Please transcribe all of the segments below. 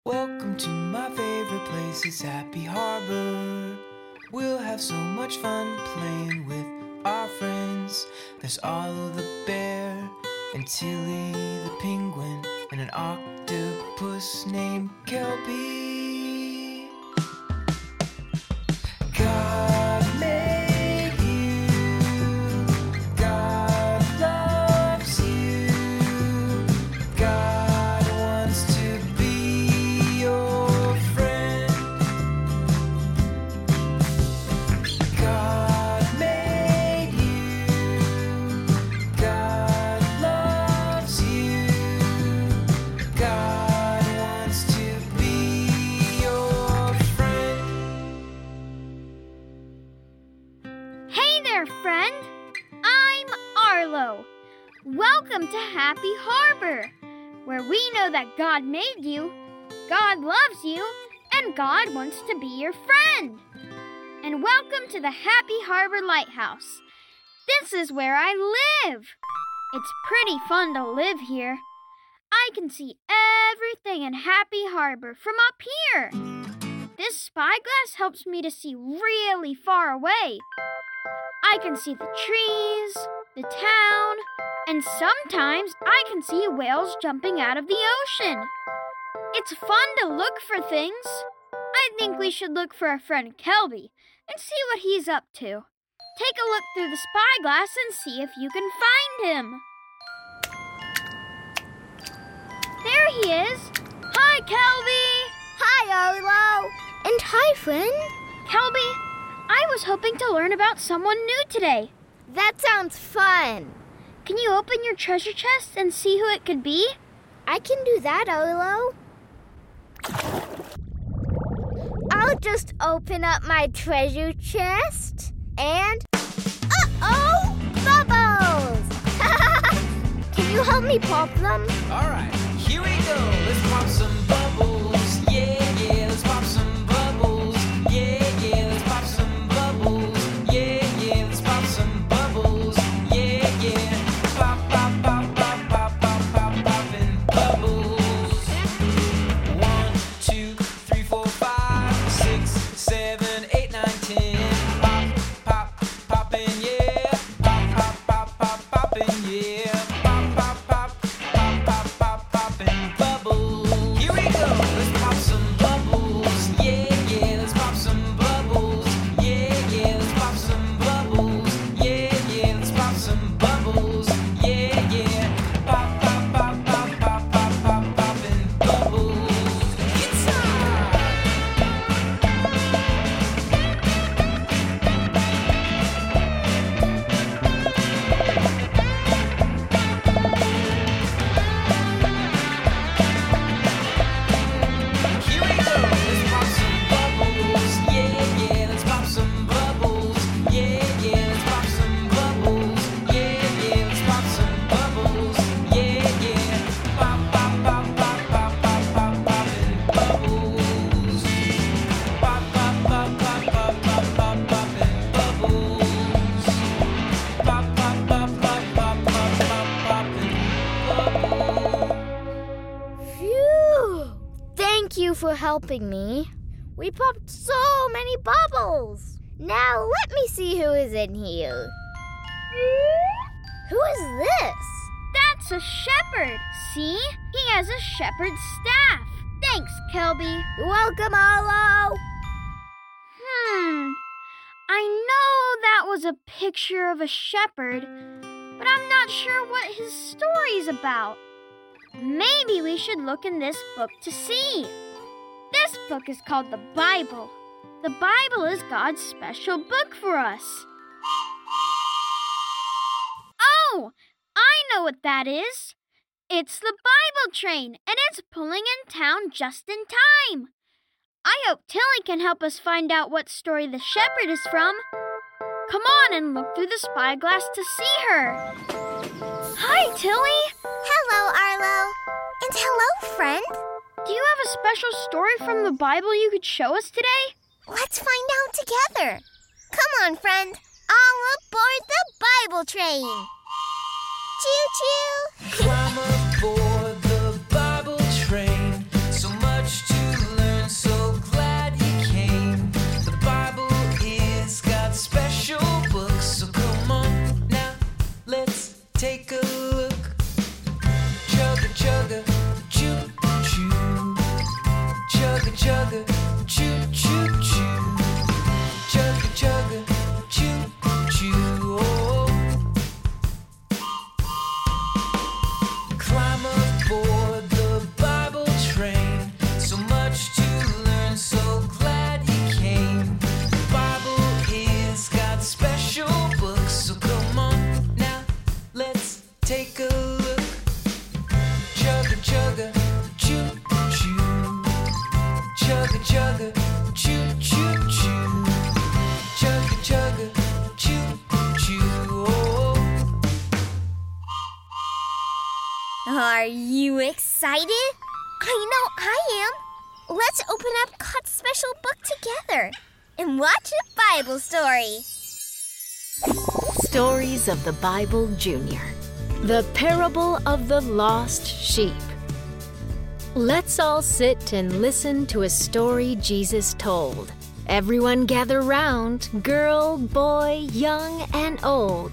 Welcome to my favorite place, it's Happy Harbor. We'll have so much fun playing with our friends. There's Olive the bear, and Tilly the penguin, and an octopus named Kelby. God made you, God loves you, God wants to be your friend. God made you, God loves you, God wants to be your friend. Hey there, friend! I'm Arlo. Welcome to Happy Harbor, where we know that God made you, God loves you, and God wants to be your friend. And welcome to the Happy Harbor Lighthouse. This is where I live. It's pretty fun to live here. I can see everything in Happy Harbor from up here. This spyglass helps me to see really far away. I can see the trees, the town, and sometimes I can see whales jumping out of the ocean. It's fun to look for things. I think we should look for our friend Kelby and see what he's up to. Take a look through the spyglass and see if you can find him. There he is. Hi, Kelby. Hi, Arlo. And hi, friend. Kelby, I was hoping to learn about someone new today. That sounds fun. Can you open your treasure chest and see who it could be? I can do that, Arlo. I'll just open up my treasure chest and... Uh-oh! Bubbles! Can you help me pop them? All right, here we go. Let's pop some bubbles. Yeah, yeah, let's pop some bubbles. Yeah, yeah, let's pop some bubbles. Yeah, yeah, let's pop some bubbles. Yeah, yeah. Pop, pop, pop, pop, pop, pop, pop, popping bubbles. 1, 2, 3, 4, 5, 6, 7, 8, 9, 10. Pop, pop, popping, yeah. Pop, pop, pop, pop, popping, yeah. Pop, pop, pop, pop, pop, pop, popping bubbles. Here we go. Let's pop some bubbles. Yeah, yeah. Let's pop some bubbles. Yeah, yeah. Let's pop some bubbles. Yeah, yeah. Let's pop some bubbles. Yeah, yeah. Pop, pop, pop, pop, pop, pop, pop, popping bubbles. It's time. Here we go. Let's pop some bubbles. Yeah, yeah. Let's pop some bubbles. Yeah, yeah. Let's pop some bubbles. Yeah, yeah. Let's pop some bubbles. Yeah, yeah. Pop, pop, pop, pop, pop, pop, pop, popping bubbles. Pop, pop, pop, pop, pop, pop, pop, popping bubbles. Pop, pop, pop, pop, pop, pop, pop, popping bubbles. Phew! Thank you for helping me. We popped so many bubbles. Now let me see who is in here. Who is this? That's a shepherd. See? He has a shepherd's staff. Thanks, Kelby. You're welcome, Arlo. I know that was a picture of a shepherd, but I'm not sure what his story's about. Maybe we should look in this book to see. This book is called the Bible. The Bible is God's special book for us. Oh, I know what that is. It's the Bible train, and it's pulling in town just in time. I hope Tilly can help us find out what story the shepherd is from. Come on and look through the spyglass to see her. Hi, Tilly. Hello, Arlo. And hello, friend. Do you have a special story from the Bible you could show us today? Let's find out together. Come on, friend. All aboard the Bible train. Choo-choo. Climb aboard the Bible train. So much to chugga, choo choo choo. Chugga chugga, choo choo. Oh. Climb aboard the Bible train. So much to learn, so glad you came. The Bible is God's special book, so come on now, let's take a look. Chugga chugga, choo choo. Chugga chugga, choo choo choo. Chugga chugga, choo choo. Oh. Are you excited? I know I am. Let's open up God's special book together and watch a Bible story. Stories of the Bible Junior. The Parable of the Lost Sheep. Let's all sit and listen to a story Jesus told. Everyone gather round, girl, boy, young, and old.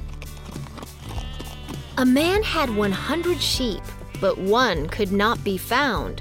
A man had 100 sheep, but one could not be found.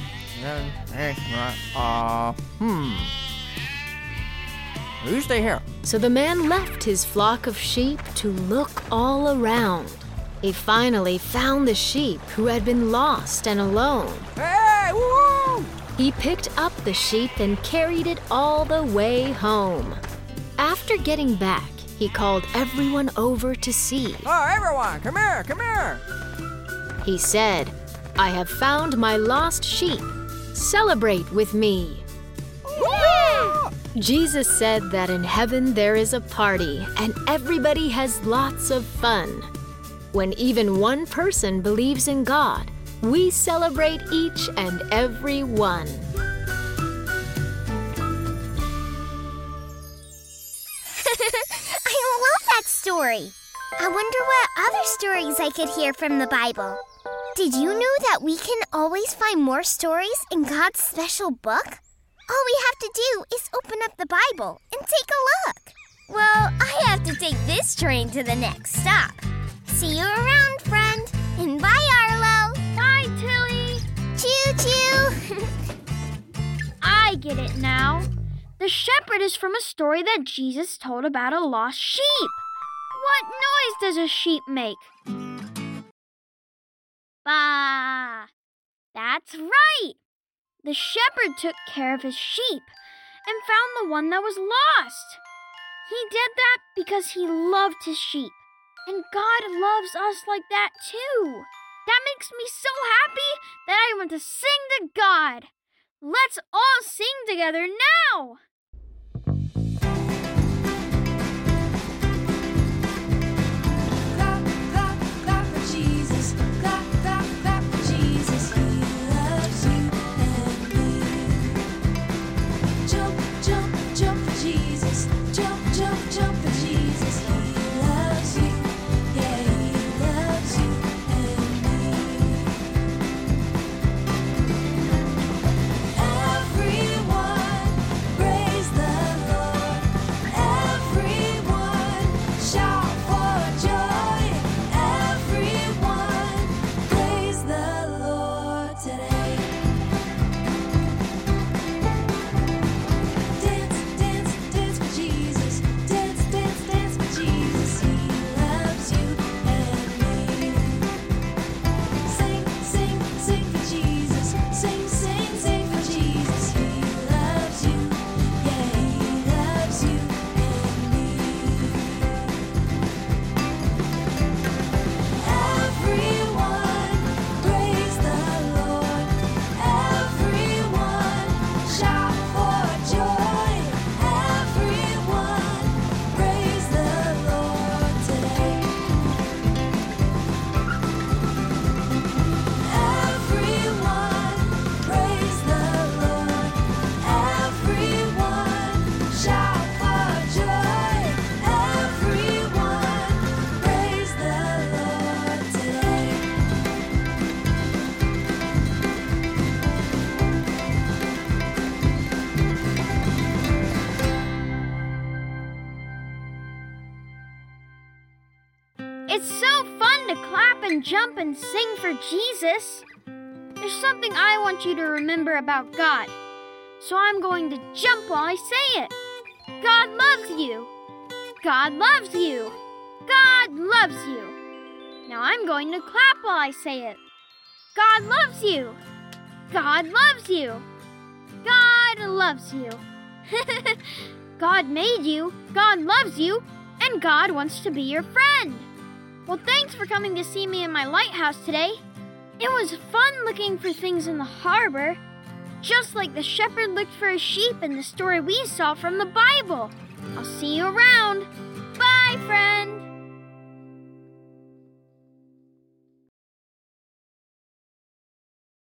You stay here. So the man left his flock of sheep to look all around. He finally found the sheep who had been lost and alone. Hey, woo! He picked up the sheep and carried it all the way home. After getting back, he called everyone over to see. Oh, everyone, come here, come here. He said, "I have found my lost sheep. Celebrate with me." Yeah! Jesus said that in heaven there is a party and everybody has lots of fun. When even one person believes in God, we celebrate each and every one. I love that story. I wonder what other stories I could hear from the Bible. Did you know that we can always find more stories in God's special book? All we have to do is open up the Bible and take a look. Well, I have to take this train to the next stop. See you around, friend. And bye, Arlo. Bye, Tilly. Choo-choo. I get it now. The shepherd is from a story that Jesus told about a lost sheep. What noise does a sheep make? Bah! That's right! The shepherd took care of his sheep and found the one that was lost. He did that because he loved his sheep. And God loves us like that too. That makes me so happy that I want to sing to God. Let's all sing together now! Clap, clap, clap for Jesus. Clap, clap, clap for Jesus. He loves you and me. Jump, jump, jump for Jesus. Jump, jump, jump for Jesus. He loves you. Yeah, he loves you and me. Everyone praise the Lord. Everyone shout for joy. Everyone praise the Lord today. Dance, dance, dance for Jesus. Dance, dance, dance for Jesus. He loves you and me. Sing, sing, sing for Jesus. Sing, sing, sing for Jesus. He loves you. Yeah, he loves you and me. Everyone praise the Lord. Everyone shout for joy. Everyone praise the Lord today. Everyone praise the Lord. Everyone shout for joy. Everyone praise the Lord today. It's so fun to clap and jump and sing for Jesus. There's something I want you to remember about God. so I'm going to jump while I say it. God loves you. God loves you. God loves you. Now I'm going to clap while I say it. God loves you. God loves you. God loves you. God made you, God loves you, and God wants to be your friend. Well, thanks for coming to see me in my lighthouse today. It was fun looking for things in the harbor, just like the shepherd looked for a sheep in the story we saw from the Bible. I'll see you around. Bye, friend.